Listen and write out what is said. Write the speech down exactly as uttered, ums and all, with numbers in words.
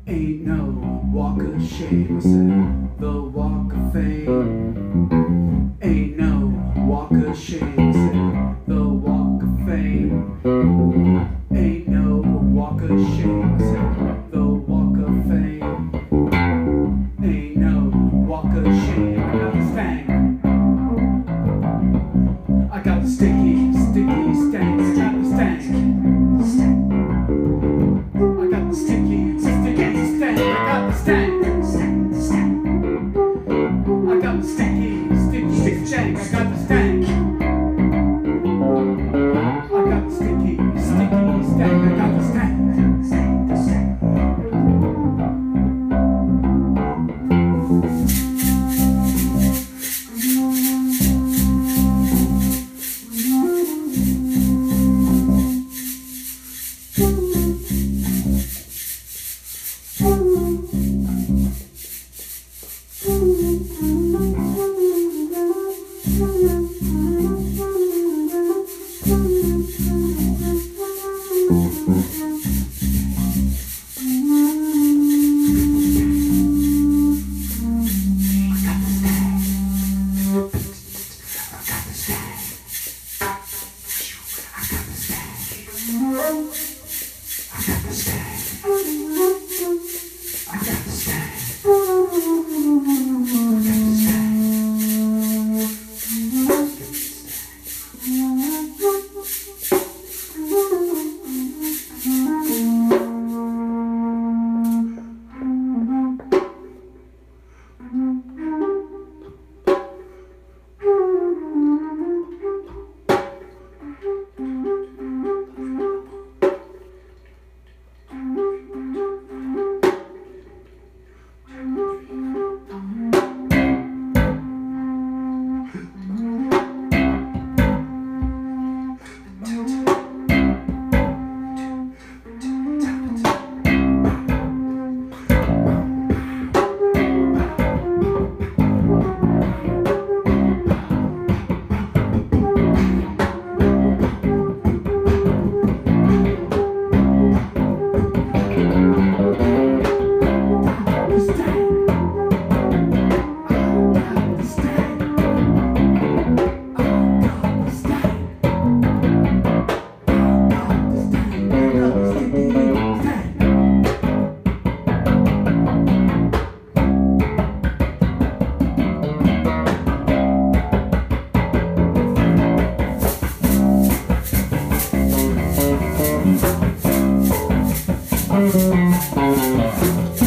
Ain't no walk of shame, I said the walk of fame. Ain't no walk of shame, I said the walk of fame. Ain't no walk of shame, I said the walk of fame. Ain't no walk of shame, I got the stank. I got the sticky, sticky stank, I got the stank. I got the sticky, sticky stank, I got the stank. I got the sticky, sticky stank, I got the stank. I got the sticky, sticky stank, I got the stank. Thank you.